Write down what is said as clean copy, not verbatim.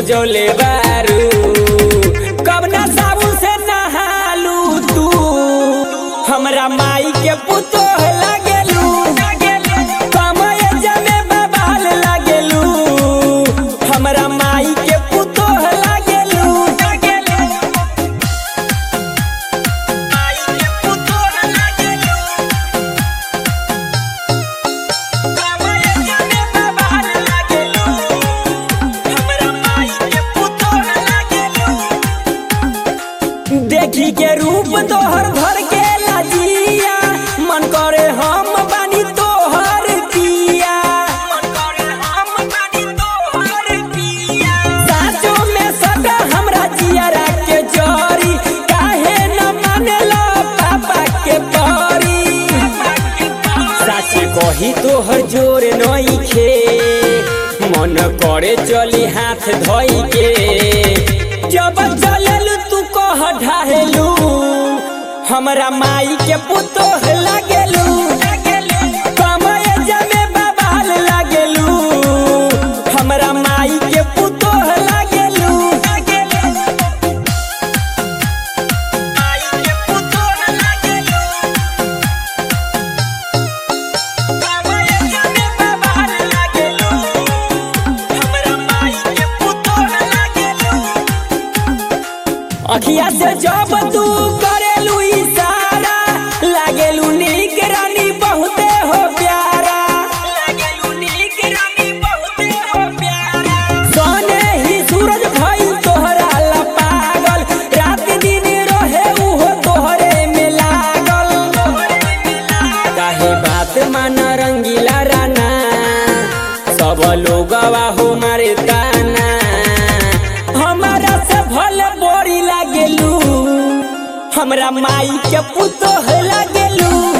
सजौले बारू कब ना साबुन से नहालू तू हमरा माई के पुतोह लागेलू कमय जमे बबाल लागेलू हमरा माई के पुतोह लागेलू माई के पुतोह लागेलू कमय जमे बबाल लागेलू हमरा माई के पुतोह लागेलू देखी के रूप तोहर भर के लाजिया मन करे हम बानी तोहर पिया साचो में सदा हमरा जियरा के जरी काहे न मानेला पापा के परी साचे कही तोहर जोर नइखे मन करे चली हाथ धोई के जब चललू तू कह ढाहेलू हमरा माई के पुतोह लागेलू कमय जमे बबाल लागेलू हमरा माई के पुतोह लागेलू माई के पुतोह लागेलू कमय जमे बबाल लागेलू हमरा माई के पुतोह लागेलू अखिया से जब तू करेलू इशारा लागेलू नीक रानी बहुते हो प्यारा लागेलू नीक रानी बहुते हो प्यारा सोने ही सूरज भइल तोहरा ला पागल रात दिन रहे उहो तोहरे में लागल काहे बात माना रंगीला राना सब लोगवा हो मारे ताना हमारा से भले बोरी लागेलू हमरा माई के पुतोह लागेलू।